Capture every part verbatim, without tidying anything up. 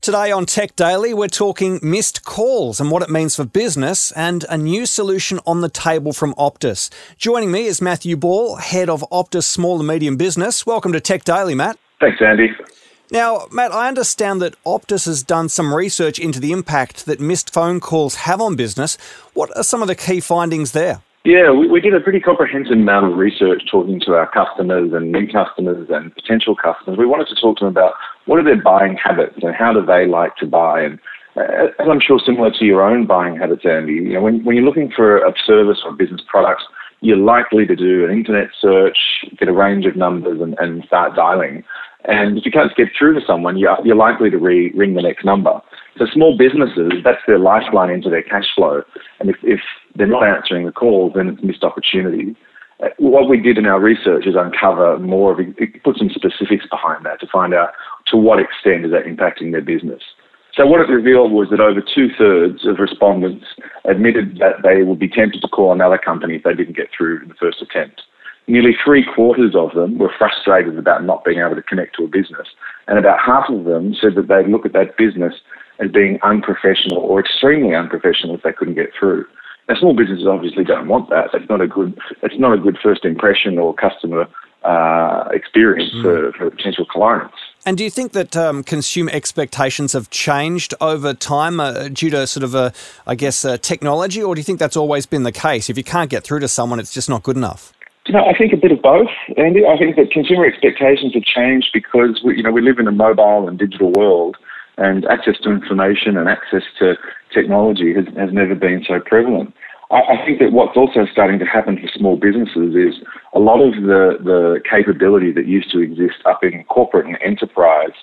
Today on Tech Daily, we're talking missed calls and what it means for business and a new solution on the table from Optus. Joining me is Matthew Ball, Head of Optus Small and Medium Business. Welcome to Tech Daily, Matt. Thanks, Andy. Now, Matt, I understand that Optus has done some research into the impact that missed phone calls have on business. What are some of the key findings there? Yeah, we, we did a pretty comprehensive amount of research talking to our customers and new customers and potential customers. We wanted to talk to them about what are their buying habits and how do they like to buy. And uh, as I'm sure similar to your own buying habits, Andy, you know, when, when you're looking for a service or business product, you're likely to do an internet search, get a range of numbers and, and start dialing. And if you can't get through to someone, you're, you're likely to re- ring the next number. So small businesses, that's their lifeline into their cash flow. And if, if they're not answering the calls, then it's missed opportunity. Uh, what we did in our research is uncover more of it, put some specifics behind that to find out to what extent is that impacting their business. So what it revealed was that over two-thirds of respondents admitted that they would be tempted to call another company if they didn't get through in the first attempt. Nearly three-quarters of them were frustrated about not being able to connect to a business, and about half of them said that they'd look at that business as being unprofessional or extremely unprofessional if they couldn't get through. Now, small businesses obviously don't want that. That's not a good. That's not a good first impression or customer uh, experience mm. for, for potential clients. And do you think that um, consumer expectations have changed over time uh, due to sort of, a, I guess, uh, technology, or do you think that's always been the case? If you can't get through to someone, it's just not good enough? You know, I think a bit of both, Andy. I think that consumer expectations have changed because we, you know, we live in a mobile and digital world, and access to information and access to technology has, has never been so prevalent. I, I think that what's also starting to happen for small businesses is a lot of the, the capability that used to exist up in corporate and enterprise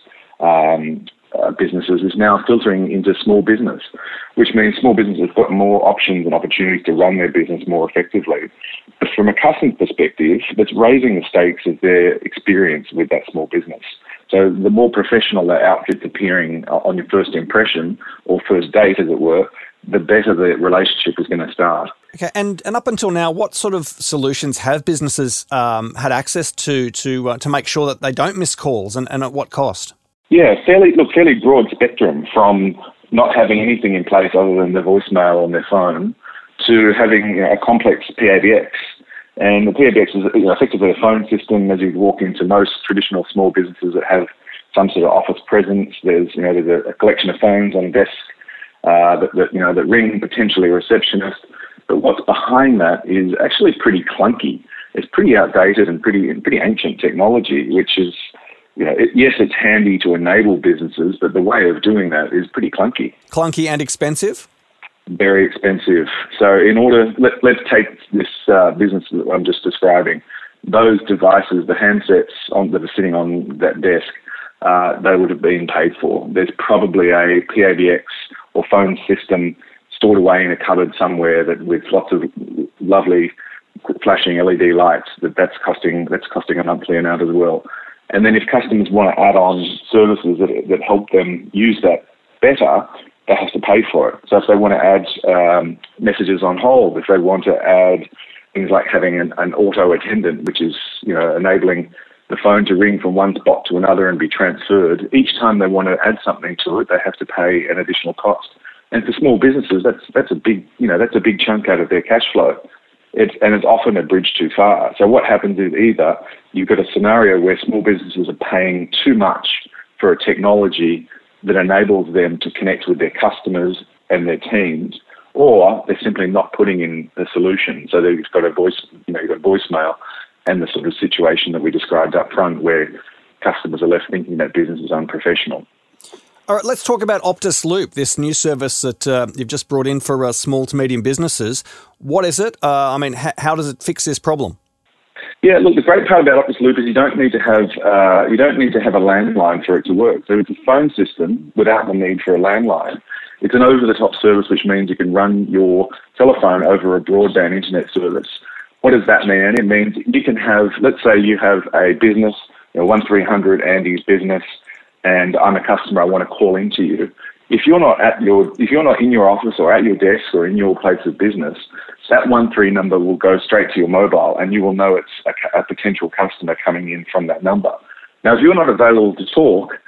um, uh, businesses is now filtering into small business, which means small businesses have got more options and opportunities to run their business more effectively. But from a customer perspective, that's raising the stakes of their experience with that small business. So the more professional that outfit's appearing on your first impression or first date, as it were, the better the relationship is going to start. Okay, and, and up until now, what sort of solutions have businesses um, had access to to uh, to make sure that they don't miss calls, and, and at what cost? Yeah, fairly look, fairly broad spectrum, from not having anything in place other than the voicemail on their phone to having, you know, a complex P A B X. And the P A B X is, you know, effectively a phone system. As you walk into most traditional small businesses that have some sort of office presence, there's, you know, there's a, a collection of phones on a desk uh, that, that, you know, that ring, potentially a receptionist. But what's behind that is actually pretty clunky. It's pretty outdated and pretty pretty ancient technology, which is, you know, it, yes, it's handy to enable businesses, but the way of doing that is pretty clunky. Clunky and expensive? Very expensive. So in order, let, let's take this uh, business that I'm just describing. Those devices, the handsets on, that are sitting on that desk, uh, they would have been paid for. There's probably a P A B X or phone system stored away in a cupboard somewhere that with lots of lovely flashing L E D lights that that's costing that's costing a monthly amount as well. And then if customers want to add on services that that help them use that better, they have to pay for it. So if they want to add um, messages on hold, if they want to add things like having an, an auto attendant, which is, you know, enabling the phone to ring from one spot to another and be transferred, each time they want to add something to it, they have to pay an additional cost. And for small businesses, that's that's a big, you know, that's a big chunk out of their cash flow. It's, and it's often a bridge too far. So what happens is either you've got a scenario where small businesses are paying too much for a technology that enables them to connect with their customers and their teams, or they're simply not putting in the solution. So they've got a voice, you know, you've got voicemail and the sort of situation that we described up front where customers are left thinking that business is unprofessional. All right, let's talk about Optus Loop, this new service that uh, you've just brought in for uh, small to medium businesses. What is it? Uh, I mean, ha- how does it fix this problem? Yeah, look, the great part about Optus Loop is you don't need to have uh, you don't need to have a landline for it to work. So it's a phone system without the need for a landline. It's an over-the-top service, which means you can run your telephone over a broadband internet service. What does that mean? It means you can have, let's say you have a business, you know, one three hundred Andy's business, and I'm a customer, I want to call into you. If you're not at your, if you're not in your office or at your desk or in your place of business, that one three number will go straight to your mobile, and you will know it's a, a potential customer coming in from that number. Now, if you're not available to talk,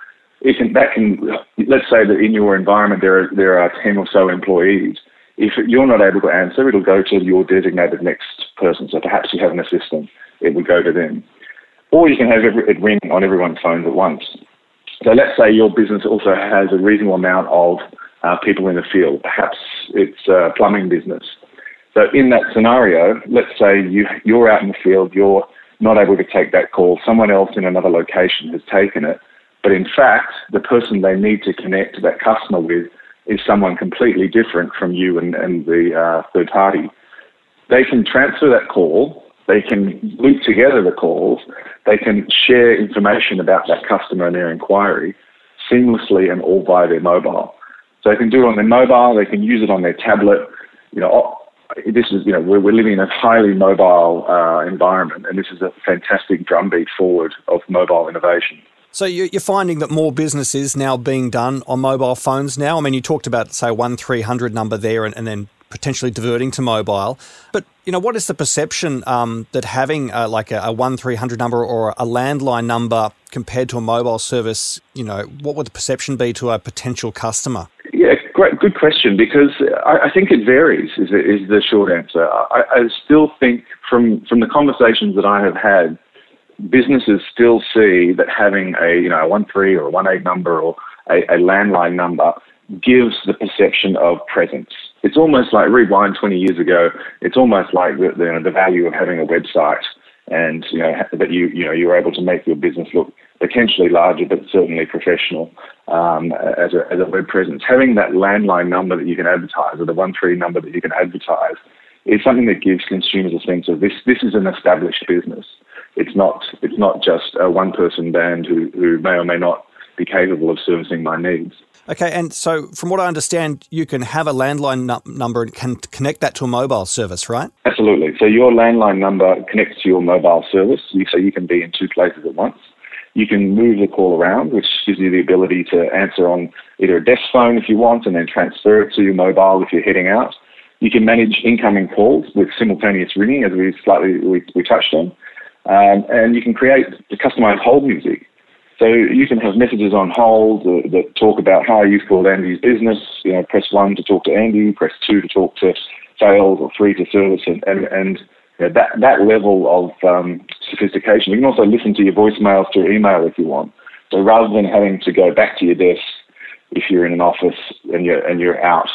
it can, that can, let's say that in your environment there are, there are ten or so employees. If you're not able to answer, it'll go to your designated next person. So perhaps you have an assistant, it would go to them. Or you can have it ring on everyone's phones at once. So let's say your business also has a reasonable amount of uh, people in the field. Perhaps it's a plumbing business. So in that scenario, let's say you, you're out in the field, you're not able to take that call, someone else in another location has taken it, but in fact, the person they need to connect that customer with is someone completely different from you and, and the uh, third party. They can transfer that call, they can loop together the calls, they can share information about that customer and their inquiry seamlessly and all via their mobile. So they can do it on their mobile, they can use it on their tablet. You know, this is, you know, we're, we're living in a highly mobile uh, environment, and this is a fantastic drumbeat forward of mobile innovation. So you're finding that more business is now being done on mobile phones now? I mean, you talked about, say, one three hundred number there and, and then potentially diverting to mobile. But, you know, what is the perception um, that having uh, like a, a one three hundred number or a landline number compared to a mobile service, you know, what would the perception be to a potential customer? Yeah, great, good question, because I, I think it varies, is, is the short answer. I, I still think from, from the conversations that I have had, businesses still see that having a, you know, a one three or a one eight number or a, a landline number gives the perception of presence. It's almost like rewind twenty years ago. It's almost like the, the, the value of having a website, and you know that you you know you're able to make your business look potentially larger, but certainly professional um, as a as a web presence. Having that landline number that you can advertise, or the one three number that you can advertise, is something that gives consumers a sense of this. This is an established business. It's not it's not just a one person band who who may or may not be capable of servicing my needs. Okay, and so from what I understand, you can have a landline nu- number and can connect that to a mobile service, right? Absolutely. So your landline number connects to your mobile service, so you can be in two places at once. You can move the call around, which gives you the ability to answer on either a desk phone if you want, and then transfer it to your mobile if you're heading out. You can manage incoming calls with simultaneous ringing, as we slightly we, we touched on, um, and you can create the customized hold music. So you can have messages on hold uh, that talk about, hi, you've called Andy's business. You know, press one to talk to Andy, press two to talk to sales, or three to service, and and, and you know, that that level of um, sophistication. You can also listen to your voicemails through email if you want. So rather than having to go back to your desk if you're in an office and you're and you're out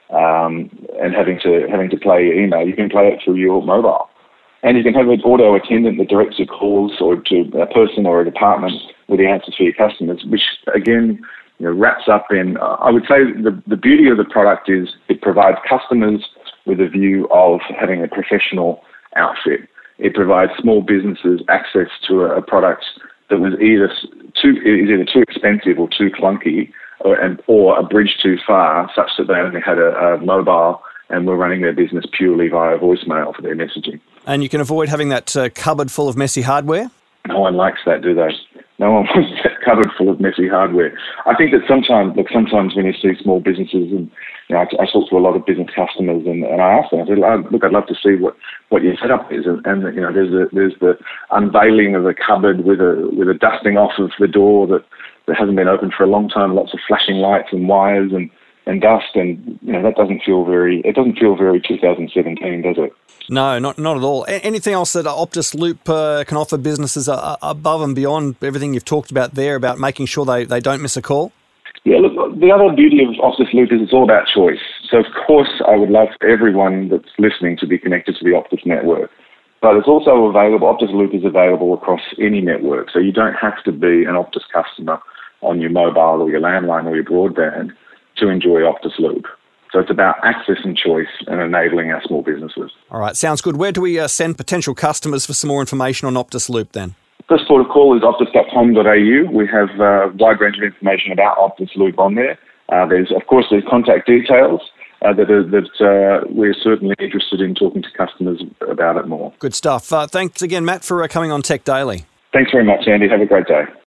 um, and having to having to play your email, you can play it through your mobile. And you can have an auto attendant that directs your calls or to a person or a department with the answers for your customers, which again, you know, wraps up in, uh, I would say the, the beauty of the product is it provides customers with a view of having a professional outfit. It provides small businesses access to a, a product that was either too, is either too expensive or too clunky, or, and, or a bridge too far, such that they only had a, a mobile and were running their business purely via voicemail for their messaging. And you can avoid having that uh, cupboard full of messy hardware? No one likes that, do they? No one wants that cupboard full of messy hardware. I think that sometimes, look, sometimes when you see small businesses, and you know, I, I talk to a lot of business customers, and, and I ask them, I said, look, I'd love to see what, what your setup is, and, and you know, there's the there's the unveiling of a cupboard with a with a dusting off of the door that, that hasn't been opened for a long time, lots of flashing lights and wires and, and dust, and you know, that doesn't feel very it doesn't feel very two thousand seventeen, does it? No, not not at all. A- anything else that Optus Loop uh, can offer businesses uh, above and beyond everything you've talked about there about making sure they, they don't miss a call? Yeah, look, the other beauty of Optus Loop is it's all about choice. So, of course, I would love for everyone that's listening to be connected to the Optus network. But it's also available, Optus Loop is available across any network. So you don't have to be an Optus customer on your mobile or your landline or your broadband to enjoy Optus Loop. So it's about access and choice and enabling our small businesses. All right, sounds good. Where do we uh, send potential customers for some more information on Optus Loop then? First port of call is optus dot com dot a u. We have a wide range of information about Optus Loop on there. Uh, there's, of course, there's contact details uh, that, are, that uh, we're certainly interested in talking to customers about it more. Good stuff. Uh, thanks again, Matt, for uh, coming on Tech Daily. Thanks very much, Andy. Have a great day.